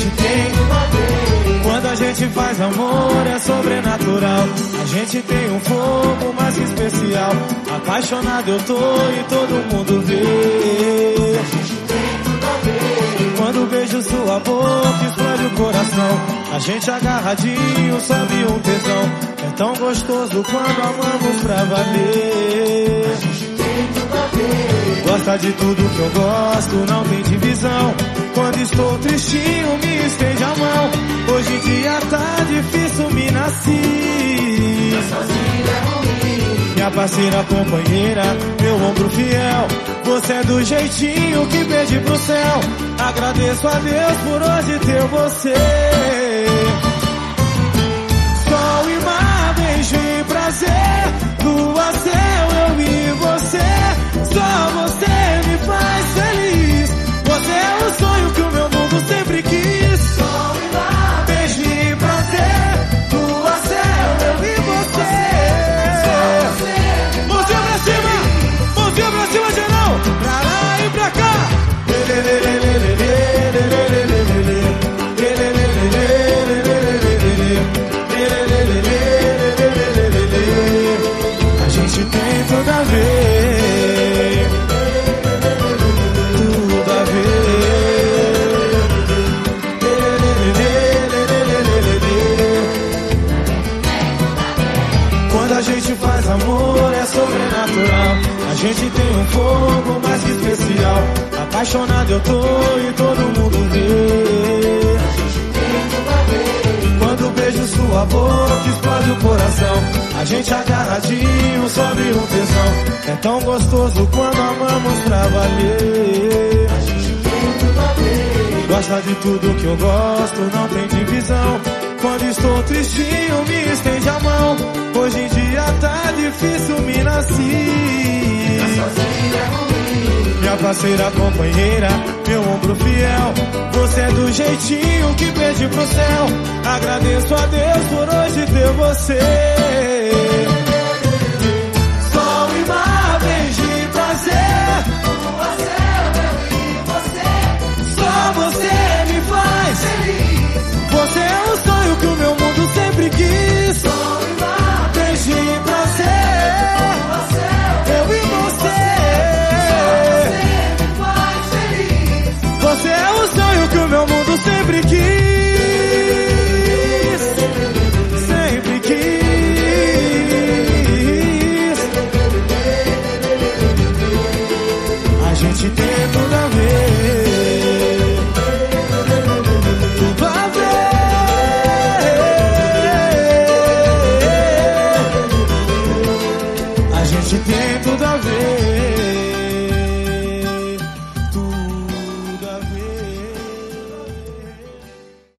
gente tem tudo a ver. Quando a gente faz amor é sobrenatural. A gente tem um fogo mais que especial. Apaixonado eu tô e todo mundo vê. A gente tem tudo a ver. Quando beijo sua boca explode o coração. A gente agarradinho sobe um tesão. É tão gostoso quando amamos pra valer. A gente tem tudo a ver. Gosta de tudo que eu gosto, não tem divisão. Quando estou tristinho me estende a mão. Hoje em dia tá difícil me nascer. Tá sozinho é ruim. Minha parceira, companheira, meu ombro fiel. Você é do jeitinho que pede pro céu. Agradeço a Deus por hoje ter você. Sol e mar, beijo e prazer. Lua, céu, eu e você. Só você me faz feliz. Você é o sonho que o meu mundo sempre quis. Sol e mar, beijo e prazer. Lua, céu, eu e você. Mãozinha pra cima, mãozinha pra cima, geral. Pra lá e pra cá. A gente tem tudo a ver. Tudo a ver. Quando a gente faz amor é sobrenatural. A gente tem um fogo mais que especial. Apaixonado eu tô e todo mundo vê. a gente tem tudo a ver. Quando beijo sua boca explode o coração. A gente agarradinho sobe um tesão. É tão gostoso quando amamos pra valer. A gente tem tudo a ver. Gosta de tudo que eu gosto, não tem divisão. Quando estou tristinho me estende a mão. Hoje em dia tá difícil me nascer. Tá sozinho é ruim. Minha parceira, companheira, meu ombro fiel. Você é do jeitinho que pede pro céu. Agradeço a Deus por hoje ter você.